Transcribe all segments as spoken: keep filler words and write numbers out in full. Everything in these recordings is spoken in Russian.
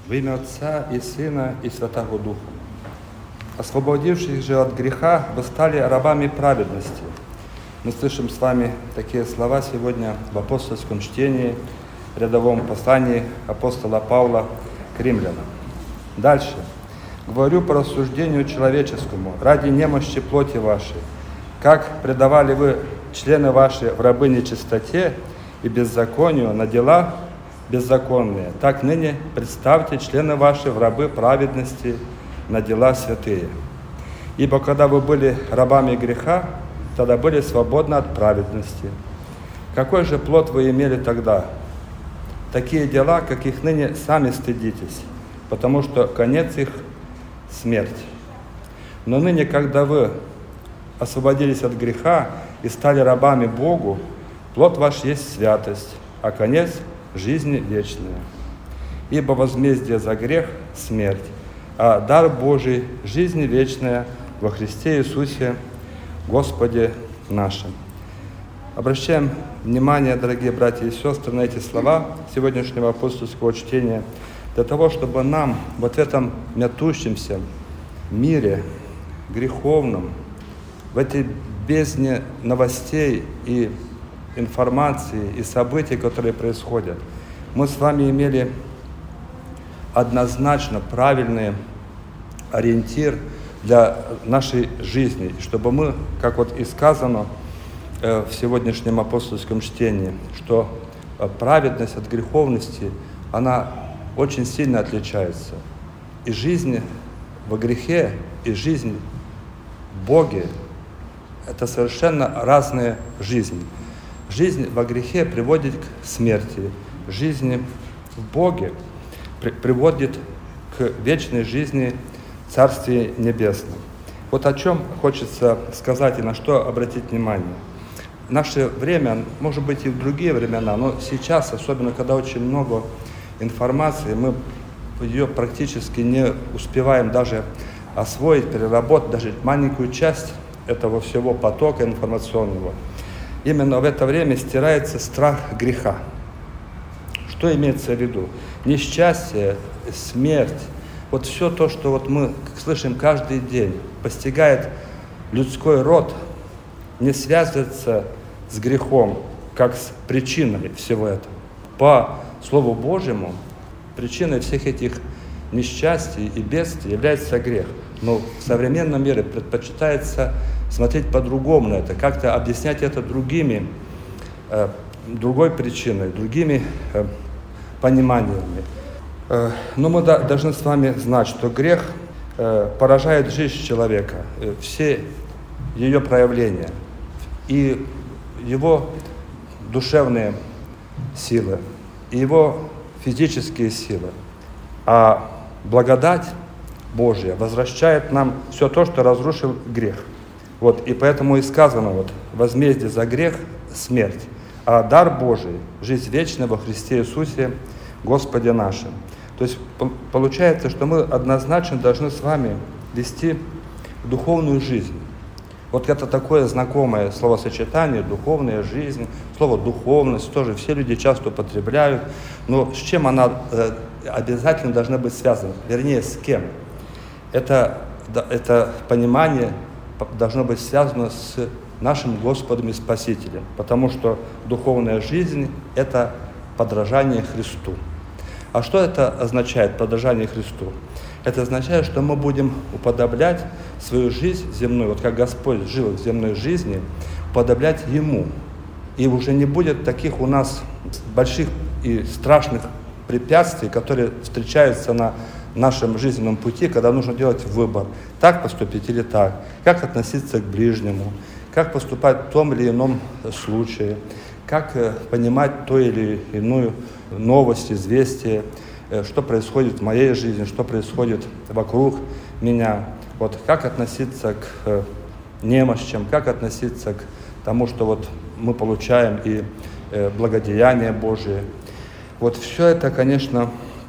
Во имя Отца и Сына и Святого Духа. Освободившись же от греха, вы стали рабами праведности. Мы слышим с вами такие слова сегодня в апостольском чтении, рядовом послании апостола Павла к римлянам. Дальше. Говорю по рассуждению человеческому, ради немощи плоти вашей, как предавали вы члены ваши в рабы нечистоте и беззаконию на дела беззаконные, так ныне представьте члены ваши в рабы праведности на дела святые. Ибо когда вы были рабами греха, тогда были свободны от праведности. Какой же плод вы имели тогда? Такие дела, каких ныне сами стыдитесь, потому что конец их – смерть. Но ныне, когда вы освободились от греха и стали рабами Богу, плод ваш есть святость, а конец – жизнь вечная. Ибо возмездие за грех – смерть, а дар Божий – жизнь вечная во Христе Иисусе, Господе нашим. Обращаем внимание, дорогие братья и сестры, на эти слова сегодняшнего апостольского чтения, для того, чтобы нам вот в этом метущемся мире греховном, в этой бездне новостей и информации и событий, которые происходят, мы с вами имели однозначно правильный ориентир для нашей жизни, чтобы мы, как вот и сказано э, в сегодняшнем апостольском чтении, что праведность от греховности, она очень сильно отличается. И жизнь во грехе, и жизнь в Боге – это совершенно разные жизни. Жизнь во грехе приводит к смерти, жизнь в Боге при- приводит к вечной жизни в Царстве Небесном. Вот о чем хочется сказать и на что обратить внимание. В наше время, может быть и в другие времена, но сейчас, особенно когда очень много информации, мы ее практически не успеваем даже освоить, переработать даже маленькую часть этого всего потока информационного. Именно в это время стирается страх греха. Что имеется в виду? Несчастье, смерть, вот все то, что вот мы слышим каждый день, постигает людской род, не связывается с грехом, как с причиной всего этого. По Слову Божьему, причиной всех этих несчастий и бедствий является грех. Но в современном мире предпочитается смотреть по-другому на это, как-то объяснять это другими, э, другой причиной, другими э, пониманиями. Э, но мы да, должны с вами знать, что грех э, поражает жизнь человека, э, все ее проявления, и его душевные силы, и его физические силы. А благодать Божья возвращает нам все то, что разрушил грех. Вот, и поэтому и сказано, вот, возмездие за грех – смерть, а дар Божий – жизнь вечная во Христе Иисусе, Господе нашим. То есть получается, что мы однозначно должны с вами вести духовную жизнь. Вот это такое знакомое словосочетание – духовная жизнь, слово «духовность» тоже все люди часто употребляют, но с чем она э, обязательно должна быть связана, вернее, с кем? Это, это понимание должно быть связано с нашим Господом и Спасителем, потому что духовная жизнь – это подражание Христу. А что это означает, подражание Христу? Это означает, что мы будем уподоблять свою жизнь земную, вот как Господь жил в земной жизни, уподоблять Ему. И уже не будет таких у нас больших и страшных препятствий, которые встречаются на нашем жизненном пути, когда нужно делать выбор, так поступить или так, как относиться к ближнему, как поступать в том или ином случае, как понимать то или иную новость, известие, что происходит в моей жизни, что происходит вокруг меня, вот как относиться к немощам, как относиться к тому, что вот мы получаем и благодеяние Божие. Вот все это, конечно,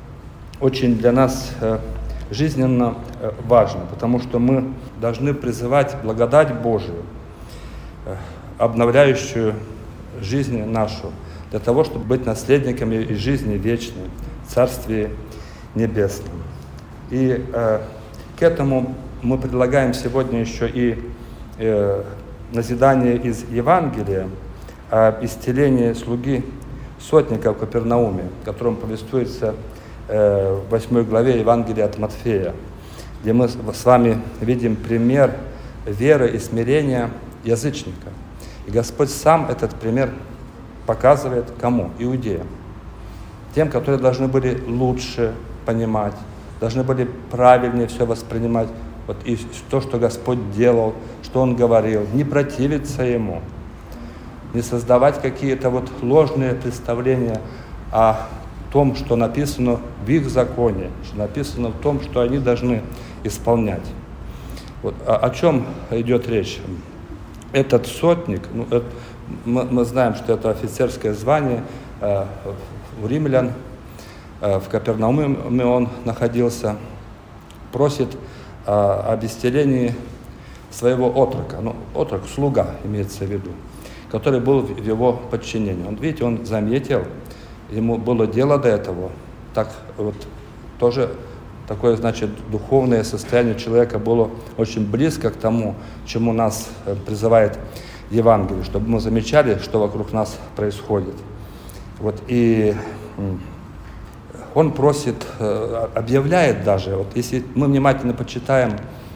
очень для нас э, жизненно э, важно, потому что мы должны призывать благодать Божию, э, обновляющую жизнь нашу, для того, чтобы быть наследниками и жизни вечной в Царстве Небесным. И э, к этому мы предлагаем сегодня еще и э, назидание из Евангелия о исцелении слуги сотника в Капернауме, о котором повествуется э, в восьмой главе Евангелия от Матфея, где мы с вами видим пример веры и смирения язычника. И Господь сам этот пример показывает кому? Иудеям. Тем, которые должны были лучше понимать, должны были правильнее все воспринимать. Вот и то, что Господь делал, что Он говорил, не противиться Ему, не создавать какие-то вот ложные представления о том, что написано в их законе, что написано в том, что они должны исполнять. Вот, о, о чем идет речь? Этот сотник, ну, это, мы, мы знаем, что это офицерское звание э, у римлян, э, в Капернауме он находился, просит э, об исцелении своего отрока, ну, отрок, слуга имеется в виду, который был в его подчинении. Он, видите, он заметил, ему было дело до этого, так вот тоже такое, значит, духовное состояние человека было очень близко к тому, чему нас призывает Евангелие, чтобы мы замечали, что вокруг нас происходит. Вот, и он просит, объявляет даже, вот если мы внимательно почитаем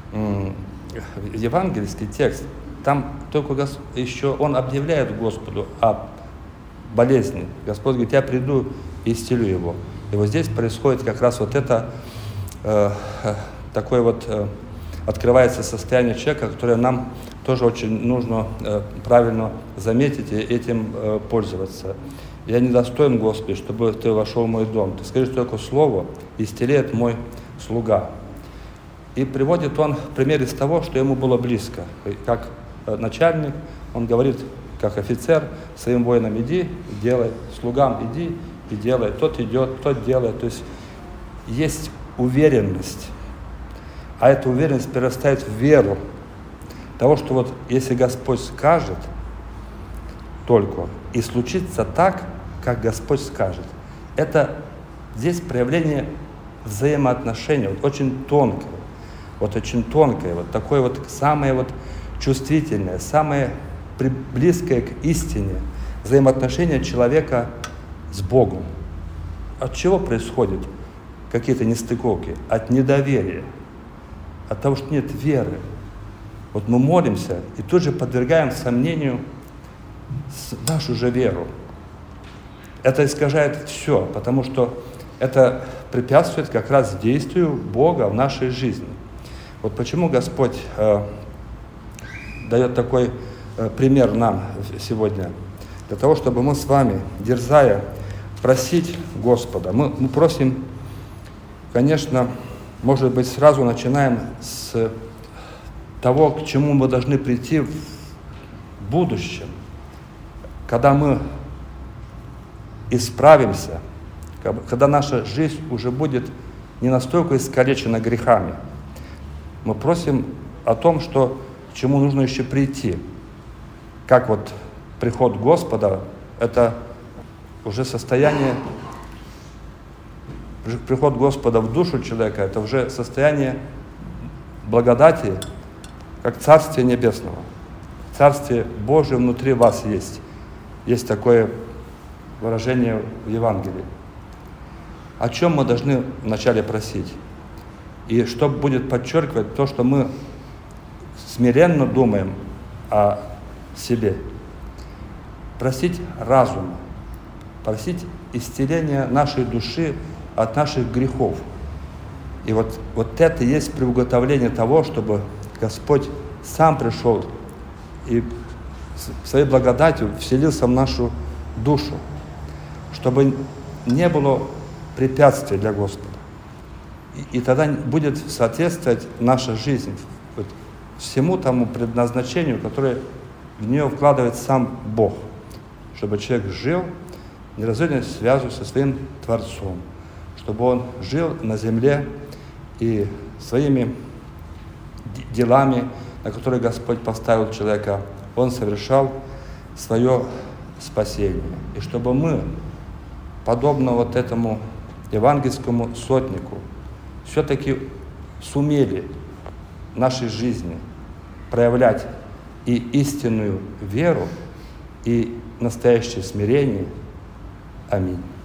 евангельский текст, там только еще он объявляет Господу о болезни. Господь говорит: я приду и исцелю его. И вот здесь происходит как раз вот это э, такое вот э, открывается состояние человека, которое нам тоже очень нужно э, правильно заметить и этим э, пользоваться. Я недостоин, Господи, чтобы Ты вошел в мой дом. Ты скажи только слово, и исцелит мой слуга. И приводит он пример из того, что ему было близко. Как начальник, он говорит, как офицер, своим воинам: иди, делай, слугам иди и делай. Тот идет, тот делает. То есть есть уверенность, а эта уверенность перерастает в веру того, что вот если Господь скажет только, и случится так, как Господь скажет. Это здесь проявление взаимоотношений, вот очень тонкое, вот очень тонкое, вот такое вот самое вот чувствительное, самое близкое к истине взаимоотношения человека с Богом. От чего происходят какие-то нестыковки? От недоверия, от того, что нет веры. Вот мы молимся и тут же подвергаем сомнению нашу же веру. Это искажает все, потому что это препятствует как раз действию Бога в нашей жизни. Вот почему Господь э, дает такой э, пример нам сегодня. Для того, чтобы мы с вами, дерзая, просить Господа. Мы, мы просим, конечно, может быть, сразу начинаем с того, к чему мы должны прийти в будущем, когда мы исправимся, когда наша жизнь уже будет не настолько искалечена грехами. Мы просим о том, что к чему нужно еще прийти. Как вот приход Господа, это уже состояние, приход Господа в душу человека, это уже состояние благодати, как Царствие Небесного. Царствие Божие внутри вас есть. Есть такое выражение в Евангелии. О чем мы должны вначале просить? И что будет подчеркивать то, что мы смиренно думаем о себе. Просить разума, просить исцеления нашей души от наших грехов. И вот, вот это и есть приуготовление того, чтобы Господь сам пришел и своей благодатью вселился в нашу душу, чтобы не было препятствий для Господа. И, и тогда будет соответствовать наша жизнь вот, всему тому предназначению, которое в нее вкладывает сам Бог, чтобы человек жил неразрывной связью со своим Творцом, чтобы он жил на земле и своими делами, на которые Господь поставил человека, он совершал свое спасение. И чтобы мы, подобно вот этому евангельскому сотнику все-таки сумели в нашей жизни проявлять и истинную веру, и настоящее смирение. Аминь.